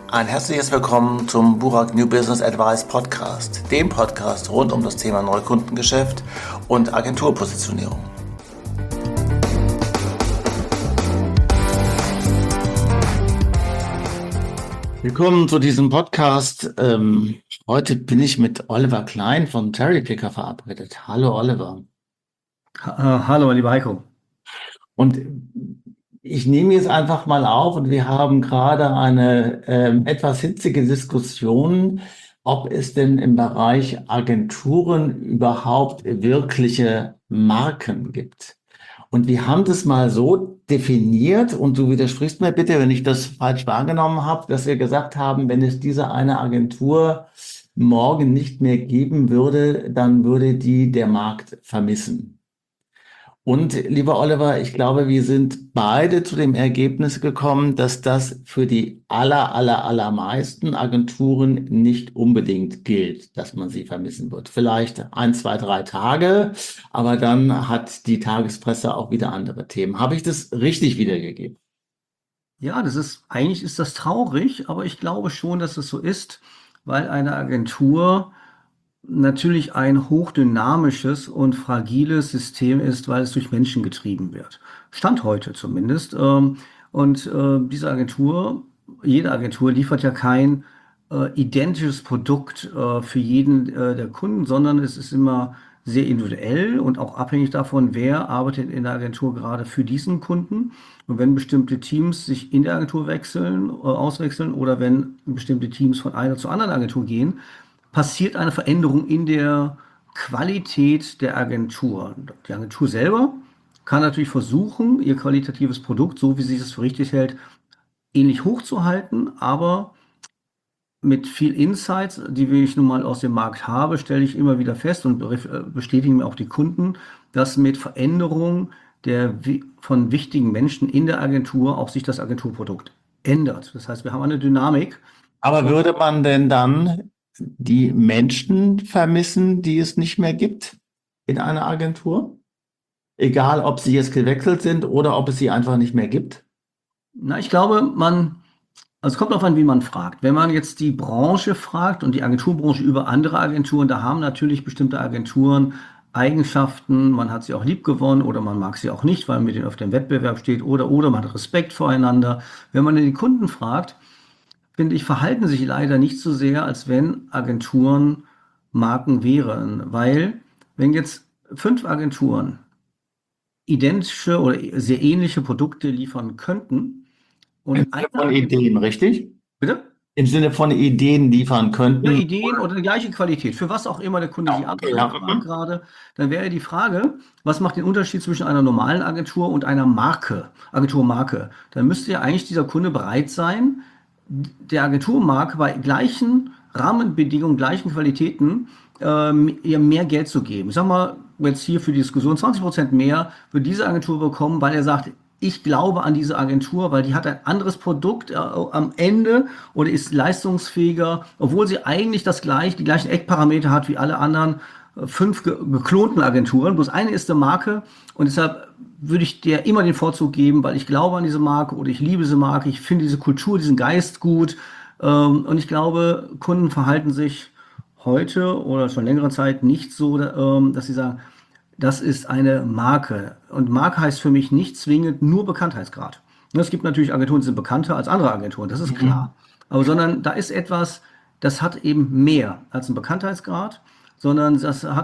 Ein herzliches Willkommen zum Burak New Business Advice Podcast, dem Podcast rund um das Thema Neukundengeschäft und Agenturpositionierung. Willkommen zu diesem Podcast. Heute bin ich mit Oliver Klein von Cherrypicker verabredet. Hallo Oliver. Hallo, lieber Heiko. Und ich nehme jetzt einfach mal auf und wir haben gerade eine etwas hitzige Diskussion, ob es denn im Bereich Agenturen überhaupt wirkliche Marken gibt. Und wir haben das mal so definiert, und du widersprichst mir bitte, wenn ich das falsch wahrgenommen habe, dass wir gesagt haben, wenn es diese eine Agentur morgen nicht mehr geben würde, dann würde die der Markt vermissen. Und lieber Oliver, ich glaube, wir sind beide zu dem Ergebnis gekommen, dass das für die allermeisten Agenturen nicht unbedingt gilt, dass man sie vermissen wird. Vielleicht 1, 2, 3 Tage, aber dann hat die Tagespresse auch wieder andere Themen. Habe ich das richtig wiedergegeben? Ja, eigentlich ist das traurig, aber ich glaube schon, dass es so ist, weil eine Agentur natürlich ein hochdynamisches und fragiles System ist, weil es durch Menschen getrieben wird. Stand heute zumindest. Diese Agentur, jede Agentur liefert ja kein identisches Produkt für jeden der Kunden, sondern es ist immer sehr individuell und auch abhängig davon, wer arbeitet in der Agentur gerade für diesen Kunden. Und wenn bestimmte Teams sich in der Agentur auswechseln oder wenn bestimmte Teams von einer zur anderen Agentur gehen, passiert eine Veränderung in der Qualität der Agentur. Die Agentur selber kann natürlich versuchen, ihr qualitatives Produkt, so wie sie es für richtig hält, ähnlich hochzuhalten, aber mit viel Insights, die ich nun mal aus dem Markt habe, stelle ich immer wieder fest und bestätigen mir auch die Kunden, dass mit Veränderung von wichtigen Menschen in der Agentur auch sich das Agenturprodukt ändert. Das heißt, wir haben eine Dynamik. Aber würde man denn dann die Menschen vermissen, die es nicht mehr gibt in einer Agentur? Egal, ob sie jetzt gewechselt sind oder ob es sie einfach nicht mehr gibt? Na, ich glaube, also es kommt darauf an, wie man fragt. Wenn man jetzt die Branche fragt und die Agenturbranche über andere Agenturen, da haben natürlich bestimmte Agenturen Eigenschaften, man hat sie auch lieb gewonnen oder man mag sie auch nicht, weil man mit denen auf dem Wettbewerb steht oder man hat Respekt voreinander. Wenn man den Kunden fragt, finde ich, verhalten sich leider nicht so sehr, als wenn Agenturen Marken wären, weil wenn jetzt 5 Agenturen identische oder sehr ähnliche Produkte liefern könnten Im und Sinne eine von Agentur, Ideen, richtig? bitte? Im Sinne von Ideen liefern Ja, könnten. Ideen oder die gleiche Qualität, für was auch immer der Kunde Ja, sie okay, ja. anfragt gerade, dann wäre die Frage, was macht den Unterschied zwischen einer normalen Agentur und einer Marke, Agenturmarke? Dann müsste ja eigentlich dieser Kunde bereit sein, der Agenturmarke bei gleichen Rahmenbedingungen, gleichen Qualitäten ihr mehr Geld zu geben. Ich sag mal, jetzt hier für die Diskussion 20% mehr für diese Agentur bekommen, weil er sagt, ich glaube an diese Agentur, weil die hat ein anderes Produkt am Ende oder ist leistungsfähiger, obwohl sie eigentlich die gleichen Eckparameter hat wie alle anderen 5 geklonten Agenturen. Bloß eine ist eine Marke und deshalb würde ich der immer den Vorzug geben, weil ich glaube an diese Marke oder ich liebe diese Marke, ich finde diese Kultur, diesen Geist gut. Und ich glaube, Kunden verhalten sich heute oder schon längere Zeit nicht so, dass sie sagen, das ist eine Marke. Und Marke heißt für mich nicht zwingend nur Bekanntheitsgrad. Es gibt natürlich Agenturen, die sind bekannter als andere Agenturen, das ist Mhm. klar. Aber sondern da ist etwas, das hat eben mehr als einen Bekanntheitsgrad, sondern das hat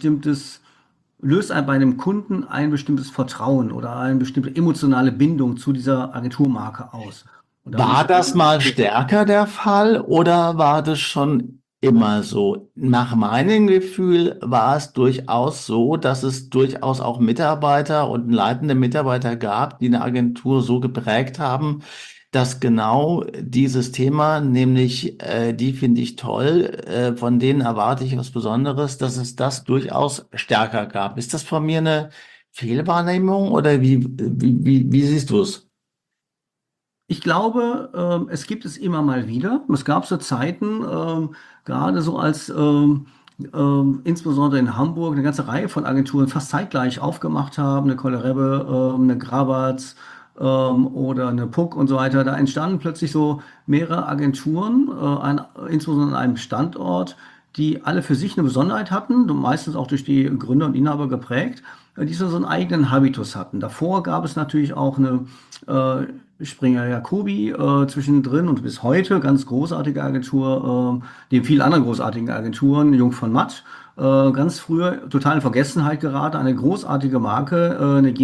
löst bei einem Kunden ein bestimmtes Vertrauen oder eine bestimmte emotionale Bindung zu dieser Agenturmarke aus. Und da muss War ich das mal sagen, stärker der Fall oder war das schon immer so? Nach meinem Gefühl war es durchaus so, dass es durchaus auch Mitarbeiter und leitende Mitarbeiter gab, die eine Agentur so geprägt haben, dass genau dieses Thema, nämlich die finde ich toll, von denen erwarte ich was Besonderes, dass es das durchaus stärker gab. Ist das von mir eine Fehlwahrnehmung oder wie siehst du es? ich glaube, es gibt es immer mal wieder. Es gab so Zeiten, gerade so als insbesondere in Hamburg eine ganze Reihe von Agenturen fast zeitgleich aufgemacht haben, eine Kolle Rebbe, eine Grabatz, oder eine Puck und so weiter. Da entstanden plötzlich so mehrere Agenturen, insbesondere an einem Standort, die alle für sich eine Besonderheit hatten, meistens auch durch die Gründer und Inhaber geprägt, die so einen eigenen Habitus hatten. Davor gab es natürlich auch eine Springer Jacobi zwischendrin und bis heute ganz großartige Agentur, neben vielen anderen großartigen Agenturen, Jung von Matt, ganz früher total in Vergessenheit geraten, eine großartige Marke,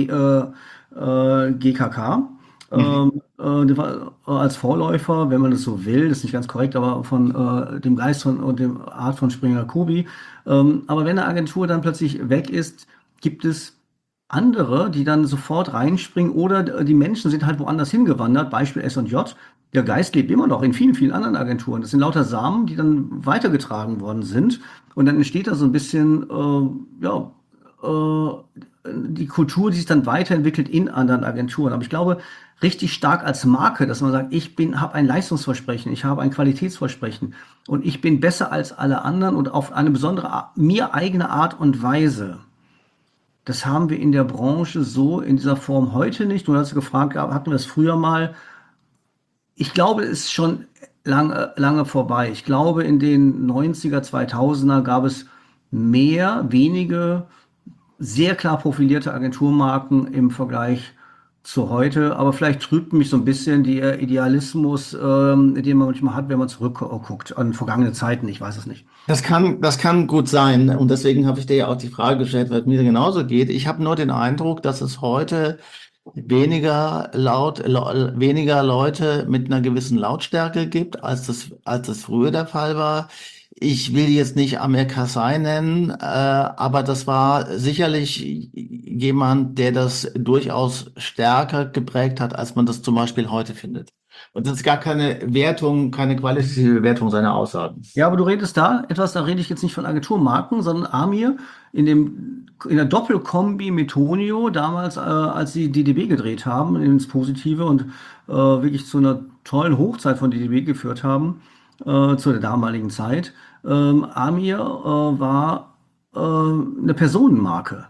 GKK. Mhm. Die war, als Vorläufer, wenn man das so will, das ist nicht ganz korrekt, aber von dem Geist von, und dem Art von Springer Kobi. Aber wenn eine Agentur dann plötzlich weg ist, gibt es andere, die dann sofort reinspringen oder die Menschen sind halt woanders hingewandert, Beispiel S&J. Der Geist lebt immer noch in vielen, vielen anderen Agenturen. Das sind lauter Samen, die dann weitergetragen worden sind. Und dann entsteht da so ein bisschen, ja, die Kultur, die sich dann weiterentwickelt in anderen Agenturen. Aber ich glaube, richtig stark als Marke, dass man sagt, habe ein Leistungsversprechen, ich habe ein Qualitätsversprechen und ich bin besser als alle anderen und auf eine besondere, mir eigene Art und Weise. Das haben wir in der Branche so in dieser Form heute nicht. Du hast gefragt, hatten wir das früher mal? Ich glaube, es ist schon lange, lange vorbei. Ich glaube, in den 90er, 2000er gab es wenige sehr klar profilierte Agenturmarken im Vergleich zu heute. Aber vielleicht trübt mich so ein bisschen der Idealismus, den man manchmal hat, wenn man zurückguckt an vergangene Zeiten. Ich weiß es nicht. Das kann gut sein. Und deswegen habe ich dir ja auch die Frage gestellt, weil es mir genauso geht. Ich habe nur den Eindruck, dass es heute weniger Leute mit einer gewissen Lautstärke gibt, als das früher der Fall war. Ich will jetzt nicht Amir Karzai nennen, aber das war sicherlich jemand, der das durchaus stärker geprägt hat, als man das zum Beispiel heute findet. Und das ist gar keine Wertung, keine qualitative Wertung seiner Aussagen. Ja, aber du redest da etwas, da rede ich jetzt nicht von Agenturmarken, sondern Amir in der Doppelkombi mit Tonio, damals, als sie DDB gedreht haben, ins Positive und wirklich zu einer tollen Hochzeit von DDB geführt haben, zu der damaligen Zeit. Amir war eine Personenmarke.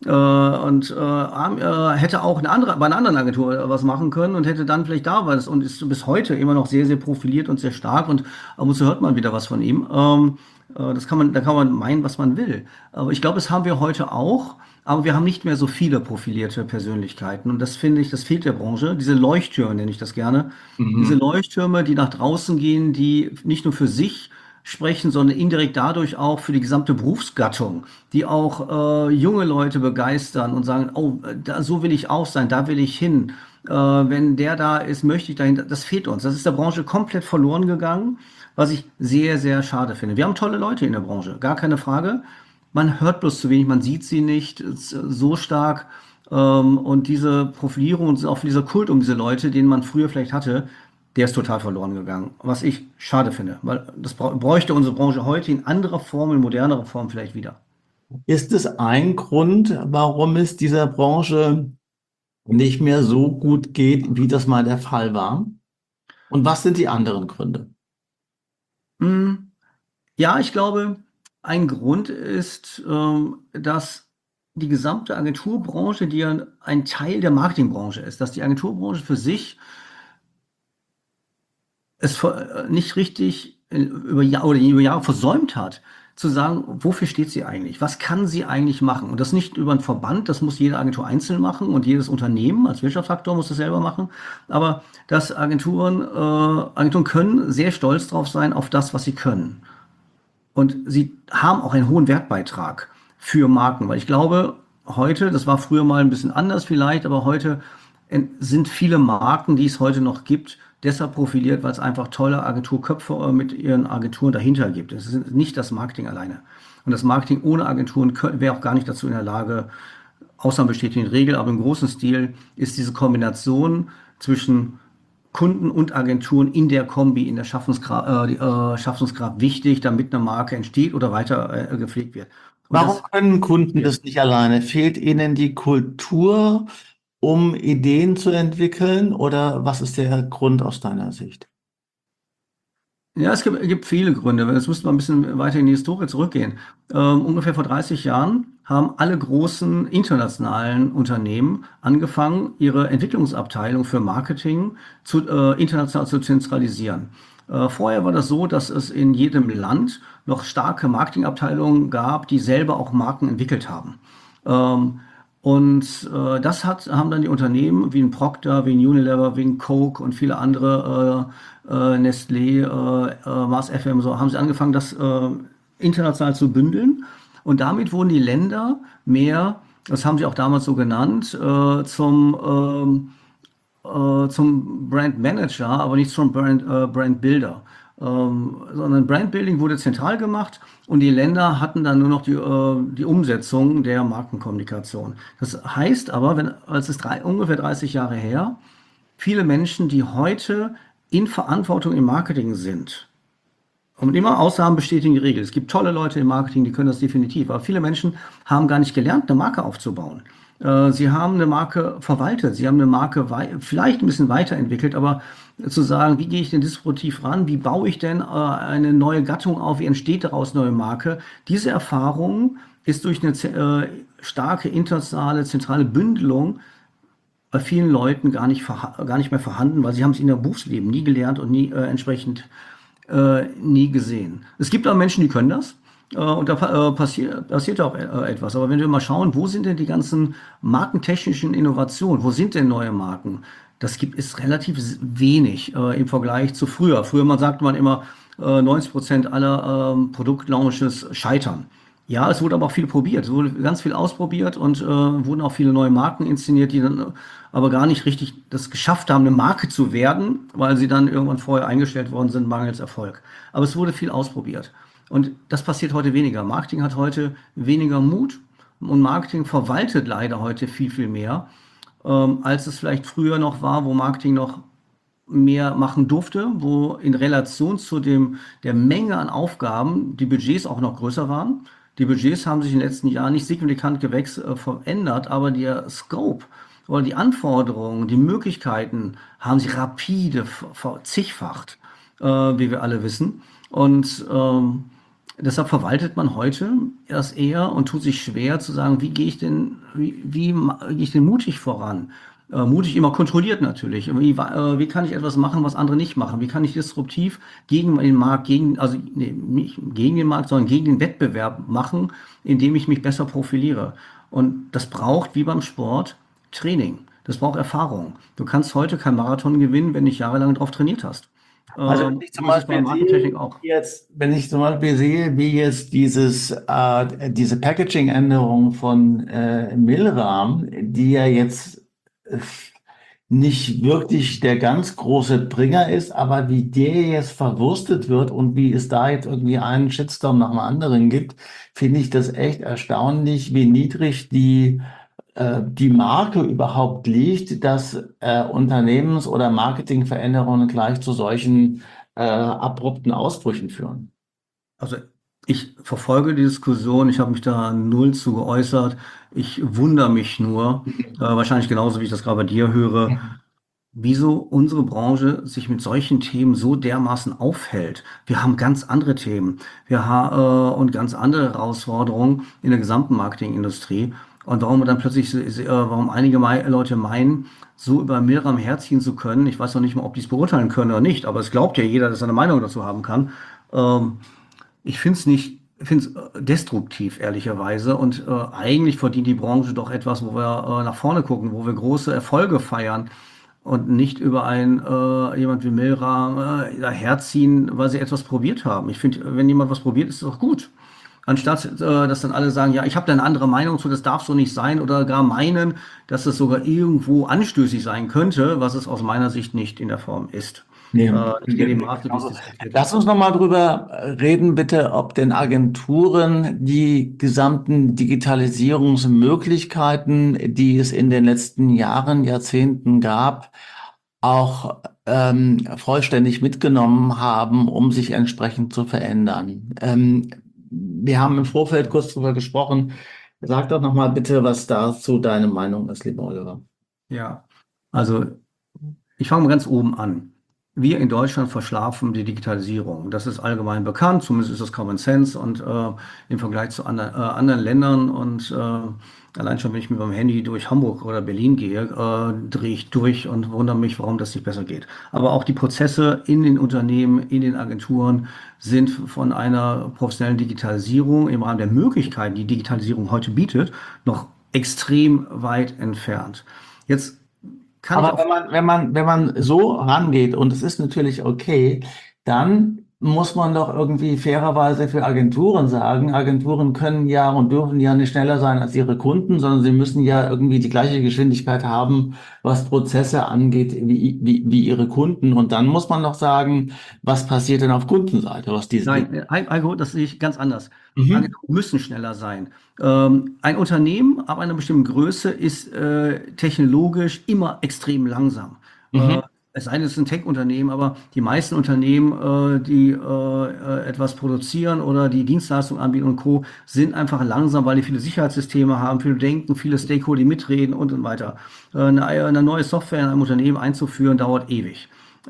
Hätte auch bei einer anderen Agentur was machen können und hätte dann vielleicht da was und ist bis heute immer noch sehr, sehr profiliert und sehr stark und ab und zu hört man wieder was von ihm. Da kann man meinen, was man will. Aber ich glaube, das haben wir heute auch, aber wir haben nicht mehr so viele profilierte Persönlichkeiten und das finde ich, das fehlt der Branche. Diese Leuchttürme nenne ich das gerne. Diese Mhm. Leuchttürme, die nach draußen gehen, die nicht nur für sich sprechen, sondern indirekt dadurch auch für die gesamte Berufsgattung, die auch junge Leute begeistern und sagen, oh, so will ich auch sein, da will ich hin. Wenn der da ist, möchte ich dahin. Das fehlt uns. Das ist der Branche komplett verloren gegangen, was ich sehr, sehr schade finde. Wir haben tolle Leute in der Branche, gar keine Frage. Man hört bloß zu wenig, man sieht sie nicht so stark. Und diese Profilierung und auch dieser Kult um diese Leute, den man früher vielleicht hatte, der ist total verloren gegangen. Was ich schade finde, weil das bräuchte unsere Branche heute in anderer Form, in modernerer Form vielleicht wieder. Ist es ein Grund, warum es dieser Branche nicht mehr so gut geht, wie das mal der Fall war? Und was sind die anderen Gründe? Hm, ja, ich glaube, ein Grund ist, dass die gesamte Agenturbranche, die ja ein Teil der Marketingbranche ist, dass die Agenturbranche für sich nicht richtig über Jahre versäumt hat, zu sagen, wofür steht sie eigentlich? Was kann sie eigentlich machen? Und das nicht über einen Verband, das muss jede Agentur einzeln machen und jedes Unternehmen als Wirtschaftsfaktor muss das selber machen. Aber dass Agenturen können sehr stolz drauf sein auf das, was sie können. Und sie haben auch einen hohen Wertbeitrag für Marken, weil ich glaube, heute, das war früher mal ein bisschen anders vielleicht, aber heute sind viele Marken, die es heute noch gibt, deshalb profiliert, weil es einfach tolle Agenturköpfe mit ihren Agenturen dahinter gibt. Es ist nicht das Marketing alleine. Und das Marketing ohne Agenturen wäre auch gar nicht dazu in der Lage, Ausnahmen bestätigen die Regel, aber im großen Stil ist diese Kombination zwischen Kunden und Agenturen in der Kombi, in der Schaffungskraft wichtig, damit eine Marke entsteht oder weiter gepflegt wird. Und Warum das können Kunden wird. das nicht alleine? Fehlt ihnen die Kultur, um Ideen zu entwickeln? Oder was ist der Grund aus deiner Sicht? Ja, gibt viele Gründe. Jetzt müsste man ein bisschen weiter in die Historie zurückgehen. Ungefähr vor 30 Jahren haben alle großen internationalen Unternehmen angefangen, ihre Entwicklungsabteilung für Marketing international zu zentralisieren. Vorher war das so, dass es in jedem Land noch starke Marketingabteilungen gab, die selber auch Marken entwickelt haben. Ähm, haben dann die Unternehmen wie ein Procter, wie ein Unilever, wie ein Coke und viele andere, Nestlé, Mars FM, so haben sie angefangen, das international zu bündeln. Und damit wurden die Länder mehr, das haben sie auch damals so genannt, zum Brand Manager, aber nicht zum Brand Builder. Sondern Brand Building wurde zentral gemacht und die Länder hatten dann nur noch die Umsetzung der Markenkommunikation. Das heißt aber, als es ungefähr 30 Jahre her, viele Menschen, die heute in Verantwortung im Marketing sind, und immer Ausnahmen bestätigen die Regel. Es gibt tolle Leute im Marketing, die können das definitiv. Aber viele Menschen haben gar nicht gelernt, eine Marke aufzubauen. Sie haben eine Marke verwaltet, sie haben eine Marke vielleicht ein bisschen weiterentwickelt, aber zu sagen, wie gehe ich denn disruptiv ran, wie baue ich denn eine neue Gattung auf, wie entsteht daraus eine neue Marke, diese Erfahrung ist durch eine starke internationale, zentrale Bündelung bei vielen Leuten gar nicht mehr vorhanden, weil sie haben es in der Berufsleben nie gelernt und entsprechend nie gesehen. Es gibt auch Menschen, die können das. Und da passiert auch etwas. Aber wenn wir mal schauen, wo sind denn die ganzen markentechnischen Innovationen? Wo sind denn neue Marken? Das gibt es relativ wenig im Vergleich zu früher. Früher sagte man immer, 90% aller Produktlaunches scheitern. Ja, es wurde aber auch viel probiert. Es wurde ganz viel ausprobiert und wurden auch viele neue Marken inszeniert, die dann aber gar nicht richtig das geschafft haben, eine Marke zu werden, weil sie dann irgendwann vorher eingestellt worden sind, mangels Erfolg. Aber es wurde viel ausprobiert. Und das passiert heute weniger. Marketing hat heute weniger Mut und Marketing verwaltet leider heute viel, viel mehr, als es vielleicht früher noch war, wo Marketing noch mehr machen durfte, wo in Relation zu der Menge an Aufgaben die Budgets auch noch größer waren. Die Budgets haben sich in den letzten Jahren nicht signifikant verändert, aber der Scope oder die Anforderungen, die Möglichkeiten haben sich rapide verzigfacht, wie wir alle wissen. Und deshalb verwaltet man heute erst eher und tut sich schwer zu sagen, wie gehe ich denn mutig voran? Mutig immer kontrolliert natürlich. Wie kann ich etwas machen, was andere nicht machen? Wie kann ich disruptiv gegen den Markt, also nee, nicht gegen den Markt, sondern gegen den Wettbewerb machen, indem ich mich besser profiliere? Und das braucht, wie beim Sport, Training. Das braucht Erfahrung. Du kannst heute kein Marathon gewinnen, wenn du nicht jahrelang drauf trainiert hast. Also wenn ich zum So ist es bei Beispiel Markentechnik sehe, auch. wenn ich zum Beispiel sehe, wie jetzt diese Packaging-Änderung von Milram, die ja jetzt äh, nicht wirklich der ganz große Bringer ist, aber wie der jetzt verwurstet wird und wie es da jetzt irgendwie einen Shitstorm nach dem anderen gibt, finde ich das echt erstaunlich, wie niedrig die Marke überhaupt liegt, dass Unternehmens- oder Marketingveränderungen gleich zu solchen abrupten Ausbrüchen führen. Also ich verfolge die Diskussion, ich habe mich da null zu geäußert. Ich wundere mich nur, wahrscheinlich genauso wie ich das gerade bei dir höre, wieso unsere Branche sich mit solchen Themen so dermaßen aufhält. Wir haben ganz andere Themen. Und ganz andere Herausforderungen in der gesamten Marketingindustrie. Und warum dann plötzlich, warum einige Leute meinen, so über Milram herziehen zu können. Ich weiß noch nicht mal, ob die es beurteilen können oder nicht, aber es glaubt ja jeder, dass er eine Meinung dazu haben kann. Ähm, Ich finde es nicht, finde es destruktiv, ehrlicherweise. Und eigentlich verdient die Branche doch etwas, wo wir nach vorne gucken, wo wir große Erfolge feiern und nicht über jemand wie Milra daherziehen, weil sie etwas probiert haben. Ich finde, wenn jemand was probiert, ist es doch gut. Anstatt dass dann alle sagen, ja, ich habe da eine andere Meinung zu, das darf so nicht sein, oder gar meinen, dass es sogar irgendwo anstößig sein könnte, was es aus meiner Sicht nicht in der Form ist. Nee, Nicht in dem nee, Maße, wie es genauso. diskutiert Lass wird. uns noch mal drüber reden, bitte, ob den Agenturen die gesamten Digitalisierungsmöglichkeiten, die es in den letzten Jahren, Jahrzehnten gab, auch vollständig mitgenommen haben, um sich entsprechend zu verändern. Wir haben im Vorfeld kurz darüber gesprochen. Sag doch noch mal bitte, was dazu deine Meinung ist, lieber Oliver. Ja, also ich fange mal ganz oben an. Wir in Deutschland verschlafen die Digitalisierung. Das ist allgemein bekannt, zumindest ist das Common Sense und im Vergleich zu anderen Ländern und allein schon, wenn ich mit meinem Handy durch Hamburg oder Berlin gehe, drehe ich durch und wundere mich, warum das nicht besser geht. Aber auch die Prozesse in den Unternehmen, in den Agenturen sind von einer professionellen Digitalisierung im Rahmen der Möglichkeiten, die Digitalisierung heute bietet, noch extrem weit entfernt. Jetzt kann ich Aber auch. wenn man so rangeht, und es ist natürlich okay, dann muss man doch irgendwie fairerweise für Agenturen sagen, Agenturen können ja und dürfen ja nicht schneller sein als ihre Kunden, sondern sie müssen ja irgendwie die gleiche Geschwindigkeit haben, was Prozesse angeht, wie ihre Kunden. Und dann muss man doch sagen, was passiert denn auf Kundenseite, was diese. Nein, Algo, das sehe ich ganz anders. Mhm. Agenturen müssen schneller sein. Ein Unternehmen ab einer bestimmten Größe ist technologisch immer extrem langsam. Äh, Mhm. Es sei denn, es ist ein Tech-Unternehmen, aber die meisten Unternehmen, die etwas produzieren oder die Dienstleistungen anbieten und Co., sind einfach langsam, weil die viele Sicherheitssysteme haben, viel Denken, viele Stakeholder, die mitreden und so weiter. Eine neue Software in einem Unternehmen einzuführen, dauert ewig.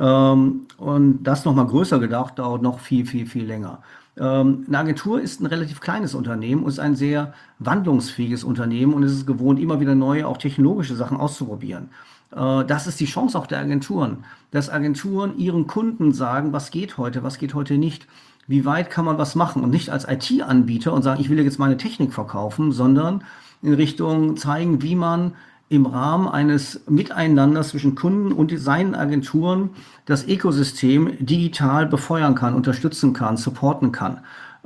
Und das nochmal größer gedacht, dauert noch viel, viel, viel länger. Eine Agentur ist ein relativ kleines Unternehmen und ist ein sehr wandlungsfähiges Unternehmen und es ist gewohnt, immer wieder neue, auch technologische Sachen auszuprobieren. Das ist die Chance auch der Agenturen, dass Agenturen ihren Kunden sagen, was geht heute nicht, wie weit kann man was machen und nicht als IT-Anbieter und sagen, ich will jetzt meine Technik verkaufen, sondern in Richtung zeigen, wie man im Rahmen eines Miteinanders zwischen Kunden und seinen Agenturen das Ökosystem digital befeuern kann, unterstützen kann, supporten kann.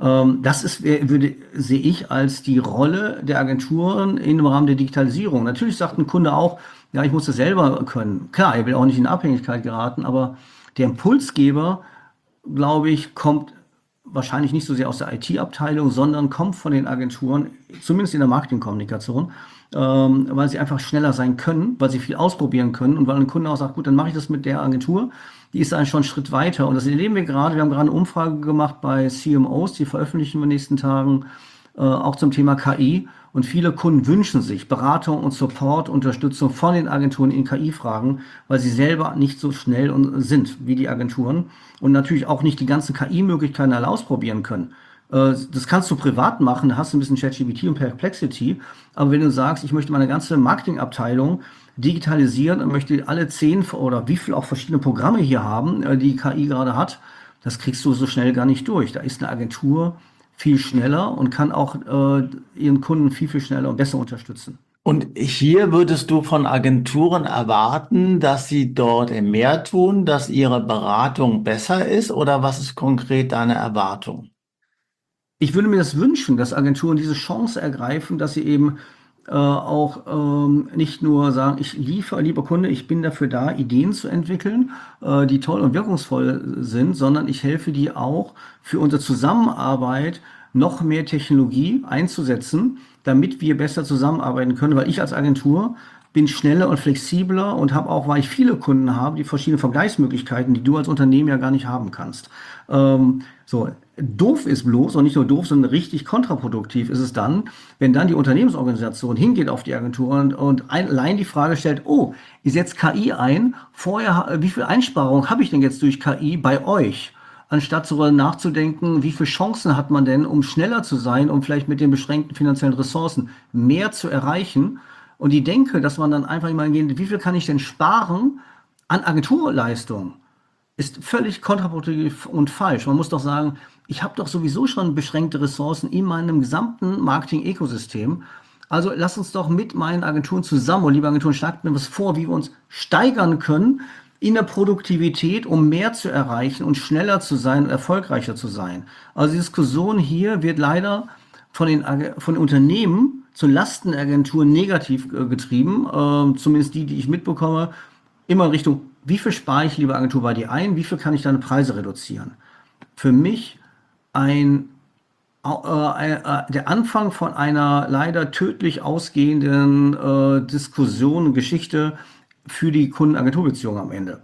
Das ist, sehe ich als die Rolle der Agenturen im Rahmen der Digitalisierung. Natürlich sagt ein Kunde auch, ja, ich muss das selber können. Klar, er will auch nicht in Abhängigkeit geraten, aber der Impulsgeber, glaube ich, kommt wahrscheinlich nicht so sehr aus der IT-Abteilung, sondern kommt von den Agenturen, zumindest in der Marketingkommunikation, weil sie einfach schneller sein können, weil sie viel ausprobieren können und weil ein Kunde auch sagt, gut, dann mache ich das mit der Agentur, die ist dann schon einen Schritt weiter. Und das erleben wir gerade. Wir haben gerade eine Umfrage gemacht bei CMOs, die veröffentlichen wir in den nächsten Tagen, auch zum Thema KI. Und viele Kunden wünschen sich Beratung und Support, Unterstützung von den Agenturen in KI-Fragen, weil sie selber nicht so schnell sind wie die Agenturen und natürlich auch nicht die ganzen KI-Möglichkeiten alle ausprobieren können. Das kannst du privat machen, da hast du ein bisschen ChatGPT und Perplexity, aber wenn du sagst, ich möchte meine ganze Marketingabteilung digitalisieren und möchte alle 10 oder wie viel auch verschiedene Programme hier haben, die KI gerade hat, das kriegst du so schnell gar nicht durch. Da ist eine Agentur viel schneller und kann auch ihren Kunden viel, viel schneller und besser unterstützen. Und hier würdest du von Agenturen erwarten, dass sie dort mehr tun, dass ihre Beratung besser ist, oder was ist konkret deine Erwartung? Ich würde mir das wünschen, dass Agenturen diese Chance ergreifen, dass sie eben auch nicht nur sagen, ich liefere, lieber Kunde, ich bin dafür da, Ideen zu entwickeln, die toll und wirkungsvoll sind, sondern ich helfe dir auch für unsere Zusammenarbeit noch mehr Technologie einzusetzen, damit wir besser zusammenarbeiten können, weil ich als Agentur bin schneller und flexibler und habe auch, weil ich viele Kunden habe, die verschiedenen Vergleichsmöglichkeiten, die du als Unternehmen ja gar nicht haben kannst. So, doof ist bloß, und nicht nur doof, sondern richtig kontraproduktiv ist es dann, wenn dann die Unternehmensorganisation hingeht auf die Agentur und allein die Frage stellt, oh, ich setze KI ein, vorher, wie viel Einsparung habe ich denn jetzt durch KI bei euch? Anstatt darüber nachzudenken, wie viele Chancen hat man denn, um schneller zu sein, um vielleicht mit den beschränkten finanziellen Ressourcen mehr zu erreichen. Und die Denke, dass man dann einfach mal gehen, wie viel kann ich denn sparen an Agenturleistungen? Ist völlig kontraproduktiv und falsch. Man muss doch sagen, ich habe doch sowieso schon beschränkte Ressourcen in meinem gesamten Marketing-Ökosystem. Also lass uns doch mit meinen Agenturen zusammen, und liebe Agenturen, schlagt mir was vor, wie wir uns steigern können in der Produktivität, um mehr zu erreichen und schneller zu sein und erfolgreicher zu sein. Also die Diskussion hier wird leider von den Unternehmen zu Lasten der Agenturen negativ getrieben, zumindest die ich mitbekomme, immer in Richtung, wie viel spare ich, liebe Agentur, bei dir ein, wie viel kann ich deine Preise reduzieren? Für mich ein, der Anfang von einer leider tödlich ausgehenden Diskussion, Geschichte für die Kunden-Agentur-Beziehung am Ende.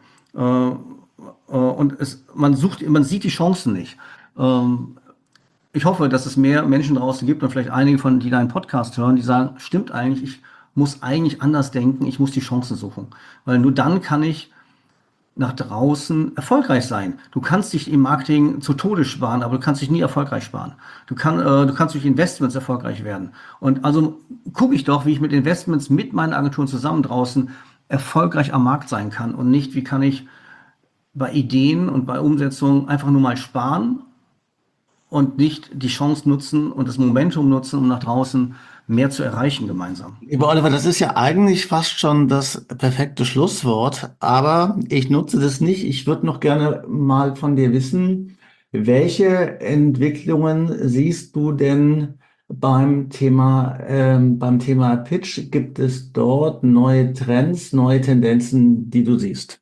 Und man sieht die Chancen nicht. Ähm, Ich hoffe, dass es mehr Menschen draußen gibt und vielleicht einige von, die deinen Podcast hören, die sagen, stimmt eigentlich, ich muss eigentlich anders denken, ich muss die Chancen suchen. Weil nur dann kann ich nach draußen erfolgreich sein. Du kannst dich im Marketing zu Tode sparen, aber du kannst dich nie erfolgreich sparen. Du kannst durch Investments erfolgreich werden. Und also gucke ich doch, wie ich mit Investments mit meinen Agenturen zusammen draußen erfolgreich am Markt sein kann und nicht, wie kann ich bei Ideen und bei Umsetzung einfach nur mal sparen und nicht die Chance nutzen und das Momentum nutzen, um nach draußen mehr zu erreichen gemeinsam. Lieber Oliver, das ist ja eigentlich fast schon das perfekte Schlusswort, aber ich nutze das nicht. Ich würde noch gerne mal von dir wissen, welche Entwicklungen siehst du denn beim Thema Pitch? Gibt es dort neue Trends, neue Tendenzen, die du siehst?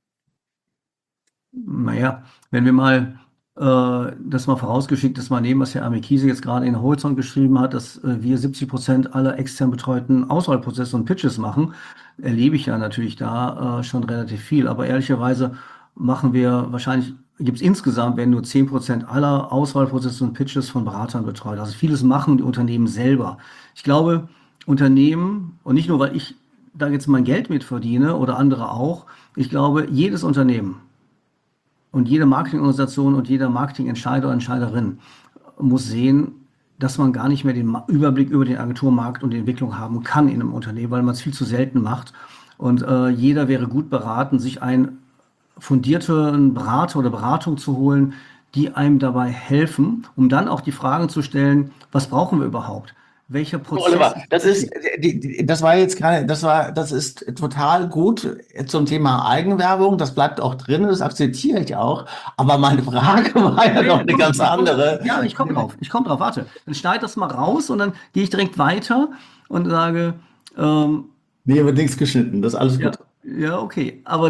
Naja, wenn wir mal das mal vorausgeschickt, dass man nehmen, was Herr Amikise jetzt gerade in Horizont geschrieben hat, dass wir 70% aller extern betreuten Auswahlprozesse und Pitches machen, erlebe ich ja natürlich da schon relativ viel. Aber ehrlicherweise machen wir wahrscheinlich, gibt es insgesamt, werden nur 10% aller Auswahlprozesse und Pitches von Beratern betreut. Also vieles machen die Unternehmen selber. Ich glaube, Unternehmen, und nicht nur, weil ich da jetzt mein Geld mit verdiene oder andere auch, ich glaube, jedes Unternehmen und jede Marketingorganisation und jeder Marketingentscheider oder Entscheiderin muss sehen, dass man gar nicht mehr den Überblick über den Agenturmarkt und die Entwicklung haben kann in einem Unternehmen, weil man es viel zu selten macht. Und jeder wäre gut beraten, sich einen fundierten Berater oder Beratung zu holen, die einem dabei helfen, um dann auch die Fragen zu stellen, was brauchen wir überhaupt? Welcher Prozess Oliver, ist das ist, wichtig? das war jetzt gerade, das ist total gut zum Thema Eigenwerbung. Das bleibt auch drin, das akzeptiere ich auch. Aber meine Frage war ja noch eine ganz andere. Ja, ich komme drauf. Ich komme drauf. Warte. Dann schneid das mal raus und dann gehe ich direkt weiter und sage, ähm, Nee, wird nichts geschnitten, das ist alles ja, gut. ja, okay. Aber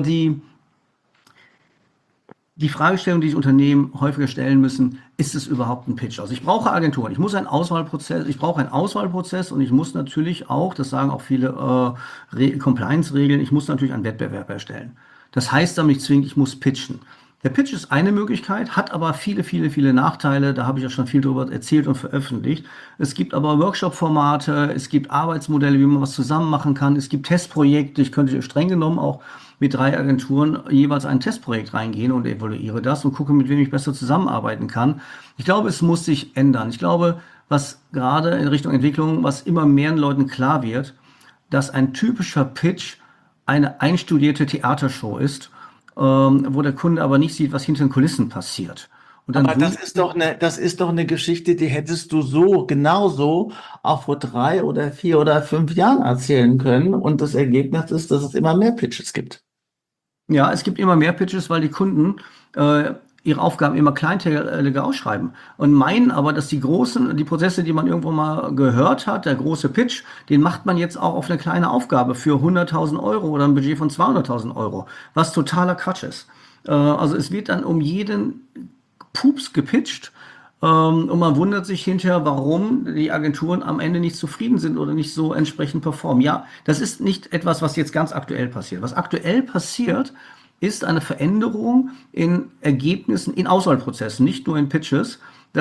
die Fragestellung, die sich Unternehmen häufiger stellen müssen, ist es überhaupt ein Pitch? Also ich brauche Agenturen, ich brauche einen Auswahlprozess und ich muss natürlich auch, das sagen auch viele Compliance-Regeln, ich muss natürlich einen Wettbewerb erstellen. Das heißt damit nicht zwingend, ich muss pitchen. Der Pitch ist eine Möglichkeit, hat aber viele, viele, viele Nachteile. Da habe ich ja schon viel darüber erzählt und veröffentlicht. Es gibt aber Workshop-Formate, es gibt Arbeitsmodelle, wie man was zusammen machen kann. Es gibt Testprojekte. Ich könnte streng genommen auch mit 3 Agenturen jeweils ein Testprojekt reingehen und evaluiere das und gucke, mit wem ich besser zusammenarbeiten kann. Ich glaube, es muss sich ändern. Ich glaube, was gerade in Richtung Entwicklung, was immer mehr Leuten klar wird, dass ein typischer Pitch eine einstudierte Theatershow ist, wo der Kunde aber nicht sieht, was hinter den Kulissen passiert. Und Aber dann wundert das ist doch eine Geschichte, die hättest du so, genauso auch vor 3 oder 4 oder 5 Jahren erzählen können. Und das Ergebnis ist, dass es immer mehr Pitches gibt. ja, es gibt immer mehr Pitches, weil die Kunden äh, ihre Aufgaben immer kleinteiliger ausschreiben und meinen aber, dass die Prozesse, die man irgendwo mal gehört hat, der große Pitch, den macht man jetzt auch auf eine kleine Aufgabe für 100.000 € oder ein Budget von 200.000 €, was totaler Quatsch ist. Also es wird dann um jeden Pups gepitcht. Und man wundert sich hinterher, warum die Agenturen am Ende nicht zufrieden sind oder nicht so entsprechend performen. Ja, das ist nicht etwas, was jetzt ganz aktuell passiert. Was aktuell passiert, ist eine Veränderung in Ergebnissen, in Auswahlprozessen, nicht nur in Pitches,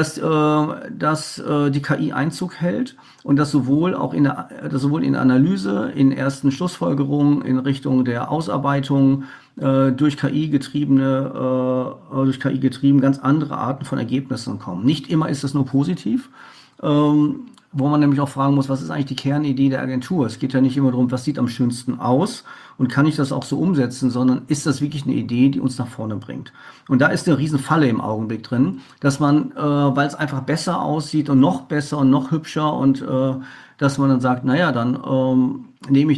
dass die KI Einzug hält und dass sowohl in der Analyse, in ersten Schlussfolgerungen, in Richtung der Ausarbeitung durch KI getrieben ganz andere Arten von Ergebnissen kommen. Nicht immer ist es nur positiv, wo man nämlich auch fragen muss, was ist eigentlich die Kernidee der Agentur? Es geht ja nicht immer darum, was sieht am schönsten aus und kann ich das auch so umsetzen, sondern ist das wirklich eine Idee, die uns nach vorne bringt? Und da ist eine Riesenfalle im Augenblick drin, dass man, weil es einfach besser aussieht und noch besser und noch hübscher und dass man dann sagt, naja, dann nehme ich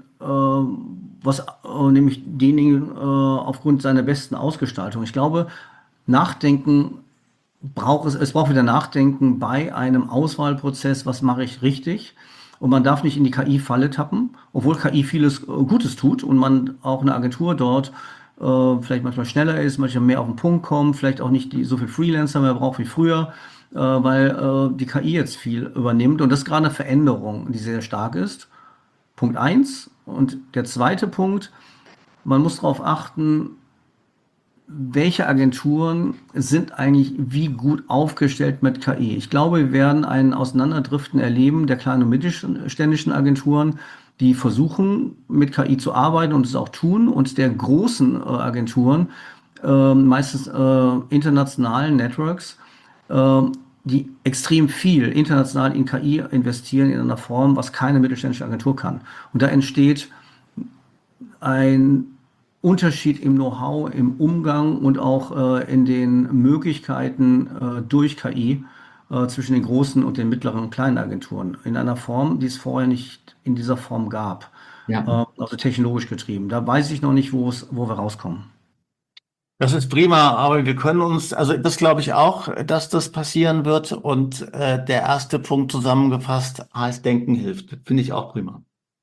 nehme ich denjenigen aufgrund seiner besten Ausgestaltung. Ich glaube, Nachdenken es braucht wieder Nachdenken bei einem Auswahlprozess, was mache ich richtig? Und man darf nicht in die KI-Falle tappen, obwohl KI vieles Gutes tut und man auch eine Agentur dort vielleicht manchmal schneller ist, manchmal mehr auf den Punkt kommt, vielleicht auch nicht so viel Freelancer mehr braucht wie früher, weil die KI jetzt viel übernimmt. Und das ist gerade eine Veränderung, die sehr stark ist. Punkt eins. Und der zweite Punkt, man muss darauf achten, welche Agenturen sind eigentlich wie gut aufgestellt mit KI? Ich glaube, wir werden ein Auseinanderdriften erleben der kleinen und mittelständischen Agenturen, die versuchen, mit KI zu arbeiten und es auch tun, und der großen Agenturen, meistens internationalen Networks, die extrem viel international in KI investieren in einer Form, was keine mittelständische Agentur kann. Und da entsteht ein Unterschied im Know-how, im Umgang und auch in den Möglichkeiten durch KI zwischen den großen und den mittleren und kleinen Agenturen in einer Form, die es vorher nicht in dieser Form gab, Ja. also technologisch getrieben. Da weiß ich noch nicht, wo wir rauskommen. Das ist prima, aber wir können uns, also das glaube ich auch, dass das passieren wird. Und der erste Punkt zusammengefasst heißt, Denken hilft. Finde ich auch prima.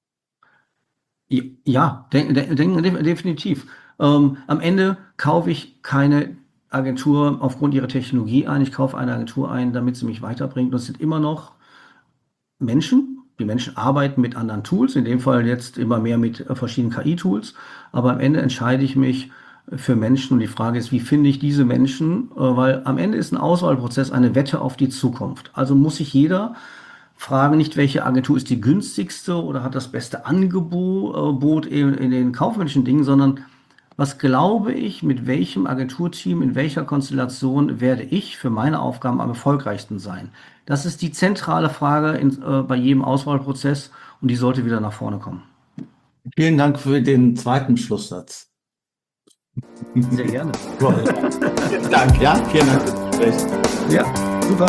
Ja, definitiv. Am Ende kaufe ich keine Agentur aufgrund ihrer Technologie ein. Ich kaufe eine Agentur ein, damit sie mich weiterbringt. Und es sind immer noch Menschen. Die Menschen arbeiten mit anderen Tools, in dem Fall jetzt immer mehr mit verschiedenen KI-Tools. Aber am Ende entscheide ich mich für Menschen. Und die Frage ist, wie finde ich diese Menschen? Weil am Ende ist ein Auswahlprozess eine Wette auf die Zukunft. Also muss sich jeder fragen, nicht welche Agentur ist die günstigste oder hat das beste Angebot in den kaufmännischen Dingen, sondern was glaube ich, mit welchem Agenturteam, in welcher Konstellation werde ich für meine Aufgaben am erfolgreichsten sein? Das ist die zentrale Frage bei jedem Auswahlprozess, und die sollte wieder nach vorne kommen. Vielen Dank für den zweiten Schlusssatz. Sehr gerne. Vielen Dank, ja, vielen Dank fürs Gespräch. Ja, super.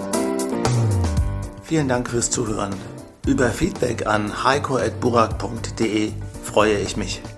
Vielen Dank fürs Zuhören. Über Feedback an heiko@burak.de freue ich mich.